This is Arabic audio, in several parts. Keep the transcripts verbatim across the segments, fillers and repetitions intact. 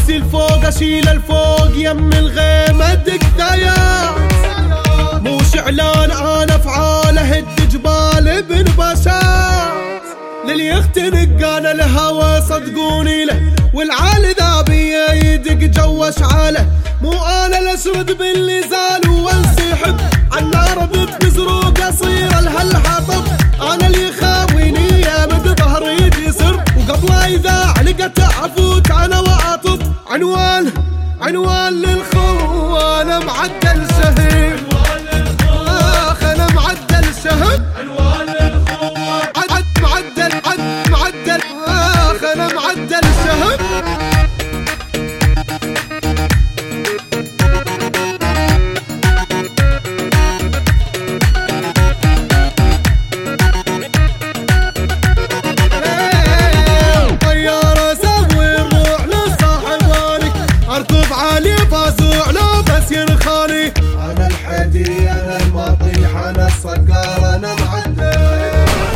راسي الفوق اشيل الفوق يم الغيمة دقايات، مو شعلان انا افعاله هد جبال بنباشات، للي يختنق انا الهوى صدقوني له، والعالي ذابيه يدق جو اشعاله، مو انا الاسود باللي زال وانسحب عالنار ضد بزروق اصير الهالحطب، انا اللي خاويني يا مد ظهري يسر، وقبل اذا علقت افوت انا واطف، عنوان عنوان للخو انا معدل شهيد، اخ انا معدل شهب، عنوان للخو عد معدل عد معدل، اخ انا معدل شهب. علي فازوع لو بس ينخالي، انا الحدي انا المطيح انا الصقار انا معدل،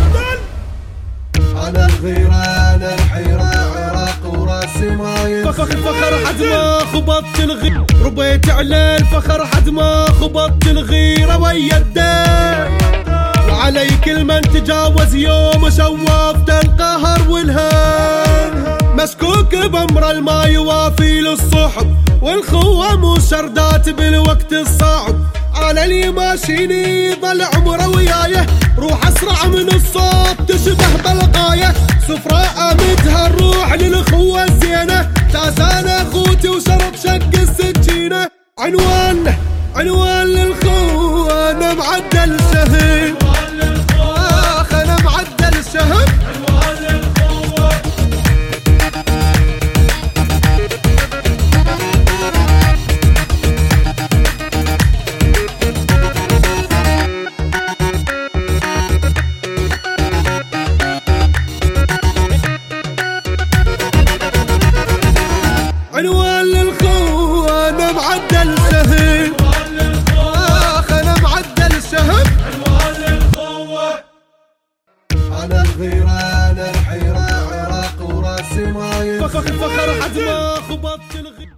انا الغيرة انا الحيرة عراق وراسي ما فخر فخر حد ما خبطت الغيرة، ربيت على الفخر حد ما خبطت الغيرة ويا الدين، وعلي كل من تجاوز يوم شوفت القهر والهان، مشكوك بامر الما يوافي للصحب، والخوة مو شردات بالوقت الصعب، انا اللي ماشيني ضل عمره ويايه، روح اسرع من الصوت تشبه بلقايه، سفراء امدها الروح للخوة الزينة، تازان اخوتي وشرب شق السكينة، عنوان عنوان للخوة انا معدل شهيد، اخ انا معدل شهب، عنوان للخو انا معدل شهيد، اخ انا معدل شهب، عنوان للخوة انا الغيرة انا الحيرة عراق وراسي ما فخر فخر حد ما خبطت الغيرة.